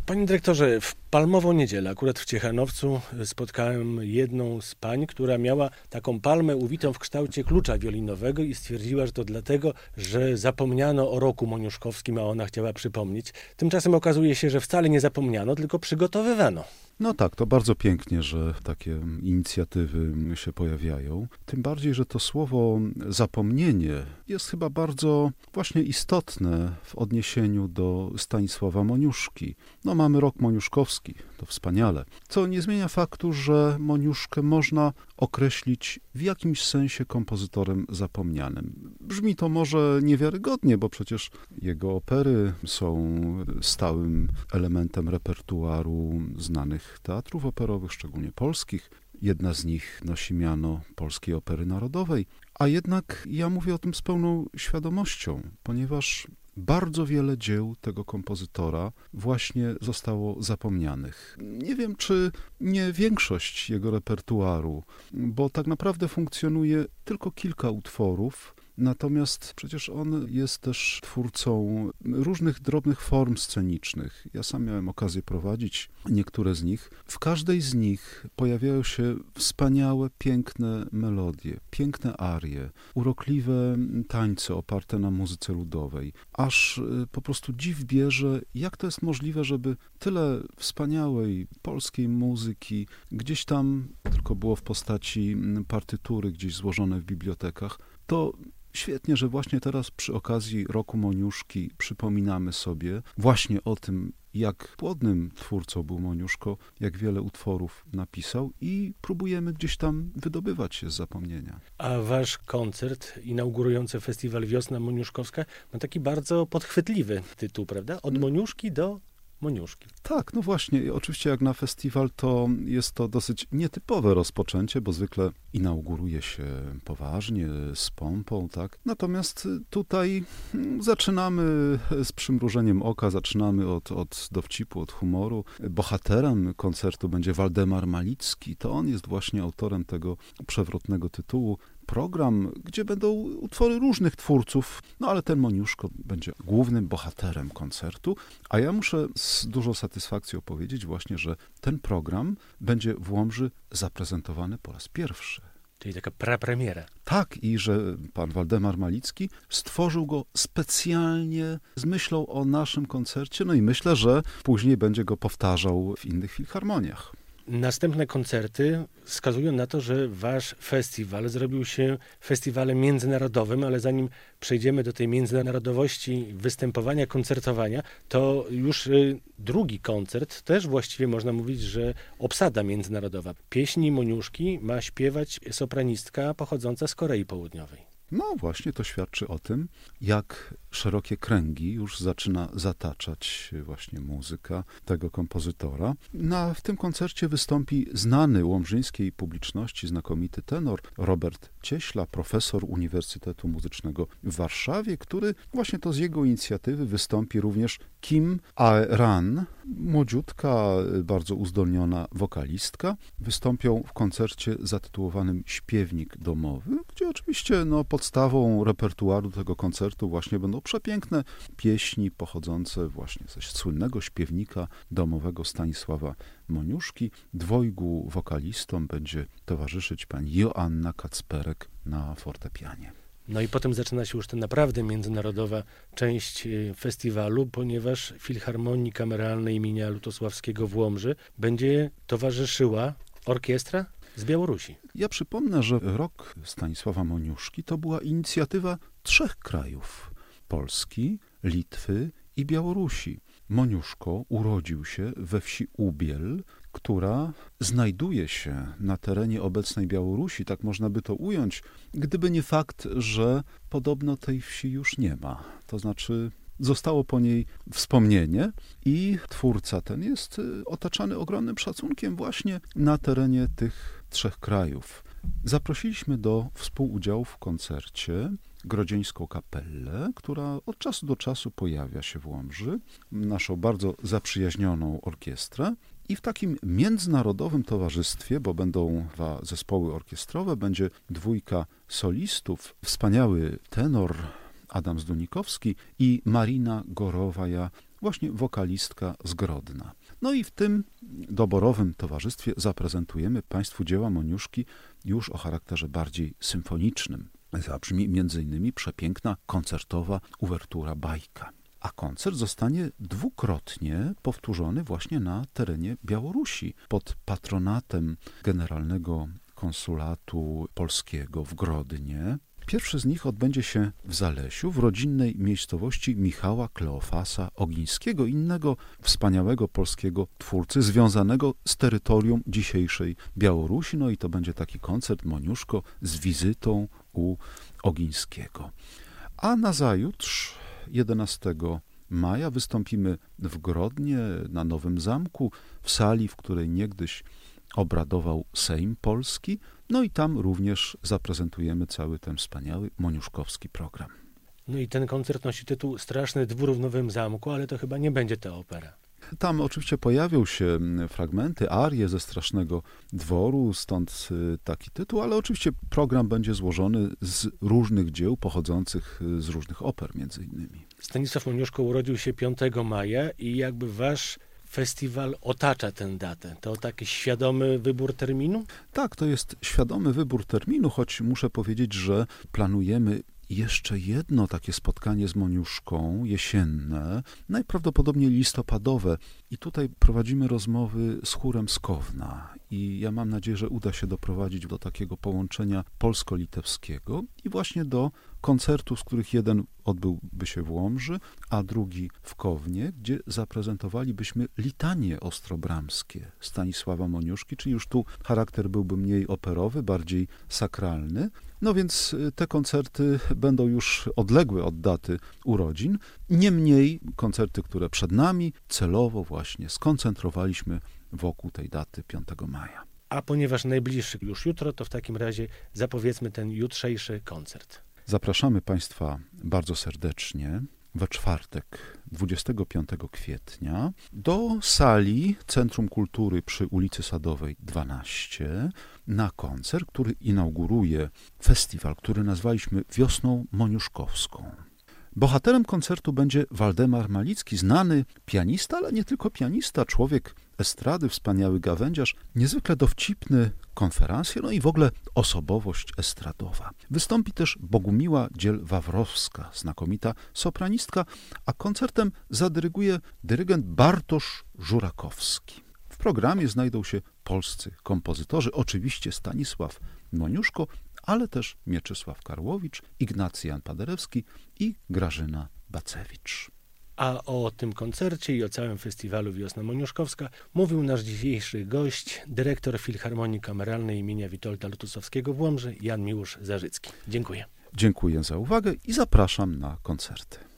Panie dyrektorze, w palmową niedzielę, akurat w Ciechanowcu, spotkałem jedną z pań, która miała taką palmę uwitą w kształcie klucza wiolinowego i stwierdziła, że to dlatego, że zapomniano o roku moniuszkowskim, a ona chciała przypomnieć. Tymczasem okazuje się, że wcale nie zapomniano, tylko przygotowywano. No tak, to bardzo pięknie, że takie inicjatywy się pojawiają. Tym bardziej, że to słowo zapomnienie jest chyba bardzo właśnie istotne w odniesieniu do Stanisława Moniuszki. No mamy rok moniuszkowski, to wspaniale. Co nie zmienia faktu, że Moniuszkę można określić w jakimś sensie kompozytorem zapomnianym. Brzmi to może niewiarygodnie, bo przecież jego opery są stałym elementem repertuaru znanych teatrów operowych, szczególnie polskich. Jedna z nich nosi miano Polskiej Opery Narodowej, a jednak ja mówię o tym z pełną świadomością, ponieważ bardzo wiele dzieł tego kompozytora właśnie zostało zapomnianych. Nie wiem, czy nie większość jego repertuaru, bo tak naprawdę funkcjonuje tylko kilka utworów. Natomiast przecież on jest też twórcą różnych drobnych form scenicznych. Ja sam miałem okazję prowadzić niektóre z nich. W każdej z nich pojawiają się wspaniałe, piękne melodie, piękne arie, urokliwe tańce oparte na muzyce ludowej. Aż po prostu dziw bierze, jak to jest możliwe, żeby tyle wspaniałej polskiej muzyki gdzieś tam tylko było w postaci partytury gdzieś złożone w bibliotekach. To świetnie, że właśnie teraz przy okazji Roku Moniuszki przypominamy sobie właśnie o tym, jak płodnym twórcą był Moniuszko, jak wiele utworów napisał i próbujemy gdzieś tam wydobywać się z zapomnienia. A wasz koncert inaugurujący festiwal Wiosna Moniuszkowska ma taki bardzo podchwytliwy tytuł, prawda? Od Moniuszki do Moniuszki. Tak, no właśnie. Oczywiście jak na festiwal to jest to dosyć nietypowe rozpoczęcie, bo zwykle inauguruje się poważnie, z pompą, tak. Natomiast tutaj zaczynamy z przymrużeniem oka, zaczynamy od dowcipu, od humoru. Bohaterem koncertu będzie Waldemar Malicki. To on jest właśnie autorem tego przewrotnego tytułu. Program, gdzie będą utwory różnych twórców, no ale ten Moniuszko będzie głównym bohaterem koncertu, a ja muszę z dużą satysfakcją powiedzieć właśnie, że ten program będzie w Łomży zaprezentowany po raz pierwszy. Czyli taka prapremiera. Tak, i że pan Waldemar Malicki stworzył go specjalnie z myślą o naszym koncercie, no i myślę, że później będzie go powtarzał w innych filharmoniach. Następne koncerty wskazują na to, że wasz festiwal zrobił się festiwalem międzynarodowym, ale zanim przejdziemy do tej międzynarodowości występowania, koncertowania, to już drugi koncert, też właściwie można mówić, że obsada międzynarodowa. Pieśni Moniuszki ma śpiewać sopranistka pochodząca z Korei Południowej. No właśnie, to świadczy o tym, jak szerokie kręgi już zaczyna zataczać właśnie muzyka tego kompozytora. W tym koncercie wystąpi znany łomżyńskiej publiczności, znakomity tenor Robert Cieśla, profesor Uniwersytetu Muzycznego w Warszawie, który właśnie to z jego inicjatywy wystąpi również Kim Ae-ran, młodziutka, bardzo uzdolniona wokalistka. Wystąpią w koncercie zatytułowanym Śpiewnik domowy, gdzie oczywiście podstawą repertuaru tego koncertu właśnie będą przepiękne pieśni pochodzące właśnie ze słynnego śpiewnika domowego Stanisława Moniuszki. Dwojgu wokalistom będzie towarzyszyć pani Joanna Kacperek na fortepianie. No i potem zaczyna się już ta naprawdę międzynarodowa część festiwalu, ponieważ Filharmonii Kameralnej imienia Lutosławskiego w Łomży będzie towarzyszyła orkiestra z Białorusi. Ja przypomnę, że rok Stanisława Moniuszki to była inicjatywa 3 krajów: Polski, Litwy i Białorusi. Moniuszko urodził się we wsi Ubiel, która znajduje się na terenie obecnej Białorusi, tak można by to ująć, gdyby nie fakt, że podobno tej wsi już nie ma. To znaczy zostało po niej wspomnienie i twórca ten jest otaczany ogromnym szacunkiem właśnie na terenie tych 3 krajów. Zaprosiliśmy do współudziału w koncercie Grodzieńską Kapellę, która od czasu do czasu pojawia się w Łomży, naszą bardzo zaprzyjaźnioną orkiestrę. I w takim międzynarodowym towarzystwie, bo będą 2 zespoły orkiestrowe, będzie 2 solistów, wspaniały tenor Adam Zdunikowski i Marina Gorowaja, właśnie wokalistka z Grodna. No i w tym doborowym towarzystwie zaprezentujemy Państwu dzieła Moniuszki już o charakterze bardziej symfonicznym. Zabrzmi m.in. przepiękna koncertowa uwertura Bajka. A koncert zostanie dwukrotnie powtórzony właśnie na terenie Białorusi pod patronatem Generalnego Konsulatu Polskiego w Grodnie. Pierwszy z nich odbędzie się w Zalesiu, w rodzinnej miejscowości Michała Kleofasa Ogińskiego, innego wspaniałego polskiego twórcy związanego z terytorium dzisiejszej Białorusi. No i to będzie taki koncert Moniuszko z wizytą u Ogińskiego. A nazajutrz, 11 maja, wystąpimy w Grodnie na Nowym Zamku, w sali, w której niegdyś obradował Sejm Polski. No i tam również zaprezentujemy cały ten wspaniały moniuszkowski program. No i ten koncert nosi tytuł Straszny dwór w Nowym Zamku, ale to chyba nie będzie ta opera. Tam oczywiście pojawią się fragmenty, arie ze Strasznego Dworu, stąd taki tytuł, ale oczywiście program będzie złożony z różnych dzieł pochodzących z różnych oper między innymi. Stanisław Moniuszko urodził się 5 maja i jakby wasz festiwal otacza tę datę. To taki świadomy wybór terminu? Tak, to jest świadomy wybór terminu, choć muszę powiedzieć, że planujemy jeszcze jedno takie spotkanie z Moniuszką, jesienne, najprawdopodobniej listopadowe. I tutaj prowadzimy rozmowy z chórem z Kowna. I ja mam nadzieję, że uda się doprowadzić do takiego połączenia polsko-litewskiego i właśnie do koncertów, z których jeden odbyłby się w Łomży, a drugi w Kownie, gdzie zaprezentowalibyśmy litanie ostrobramskie Stanisława Moniuszki, czyli już tu charakter byłby mniej operowy, bardziej sakralny. No więc te koncerty będą już odległe od daty urodzin. Niemniej koncerty, które przed nami, celowo właśnie skoncentrowaliśmy wokół tej daty 5 maja. A ponieważ najbliższy już jutro, to w takim razie zapowiedzmy ten jutrzejszy koncert. Zapraszamy Państwa bardzo serdecznie we czwartek, 25 kwietnia, do sali Centrum Kultury przy ulicy Sadowej 12 na koncert, który inauguruje festiwal, który nazwaliśmy Wiosną Moniuszkowską. Bohaterem koncertu będzie Waldemar Malicki, znany pianista, ale nie tylko pianista, człowiek estrady, wspaniały gawędziarz, niezwykle dowcipny konferencjer, no i w ogóle osobowość estradowa. Wystąpi też Bogumiła Dziel-Wawrowska, znakomita sopranistka, a koncertem zadyryguje dyrygent Bartosz Żurakowski. W programie znajdą się polscy kompozytorzy, oczywiście Stanisław Moniuszko, ale też Mieczysław Karłowicz, Ignacy Jan Paderewski i Grażyna Bacewicz. A o tym koncercie i o całym festiwalu Wiosna Moniuszkowska mówił nasz dzisiejszy gość, dyrektor Filharmonii Kameralnej imienia Witolda Lutusowskiego w Łomży, Jan Miłosz Zarzycki. Dziękuję. Dziękuję za uwagę i zapraszam na koncerty.